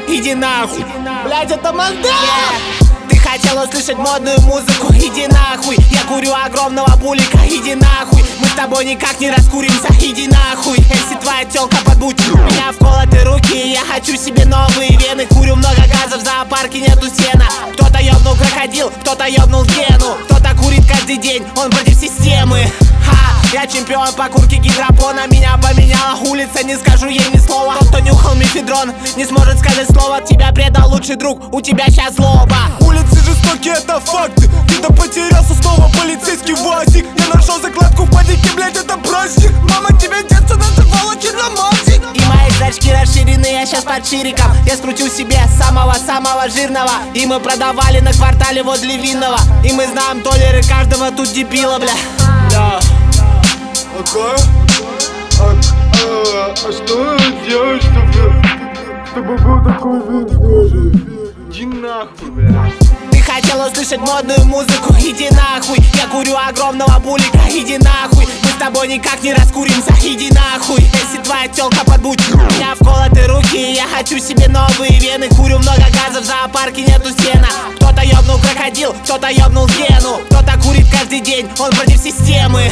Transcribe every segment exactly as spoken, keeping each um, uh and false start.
иди нахуй. Блять, это Мандел! Ты хотел услышать модную музыку, иди нахуй. Я курю огромного булика, иди нахуй. Мы с тобой никак не раскуримся, иди нахуй. Если твоя тёлка подбудь, у меня вколоты руки, я хочу себе новые вены. Курю много газов, в зоопарке нету сена. Кто-то ёбнул крокодил, кто-то ёбнул гену. Кто-то курит каждый день, он против системы. Ха, я чемпион по курке гидропона. Меня поменяла улица, не скажу ей ни слова. Тот, кто нюхал мефедрон, не сможет сказать слово. Тебя предал лучший друг, у тебя сейчас злоба. Улицы жестокие, это факты. Где-то потерялся снова полицейский ВАЗик. Я нашел закладку в падике, блять, это праздник. Мама тебя детство называла черномазик. И мои зрачки расширены, я сейчас под шириком. Я скрутил себе самого-самого жирного. И мы продавали на квартале возле винного. И мы знаем толеры каждого тут дебила, бля. Да. Ага. А, а, а что делать, чтобы, чтобы был такой вид? Иди нахуй, бля. Ты хотел услышать модную музыку, иди нахуй. Я курю огромного булика, иди нахуй. Мы с тобой никак не раскуримся, иди нахуй. Если твоя тёлка подбудь, у меня вколоты руки, я хочу себе новые вены. Курю много газов, в зоопарке нету сена. Кто-то ёбнул крокодил, кто-то ёбнул гену. Кто-то курит каждый день, он против системы.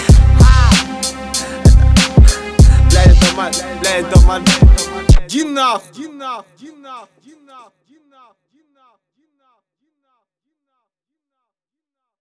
Бля, это мать, бля, это мать. Иди нахуй, иди нахуй, иди нахуй, иди нахуй.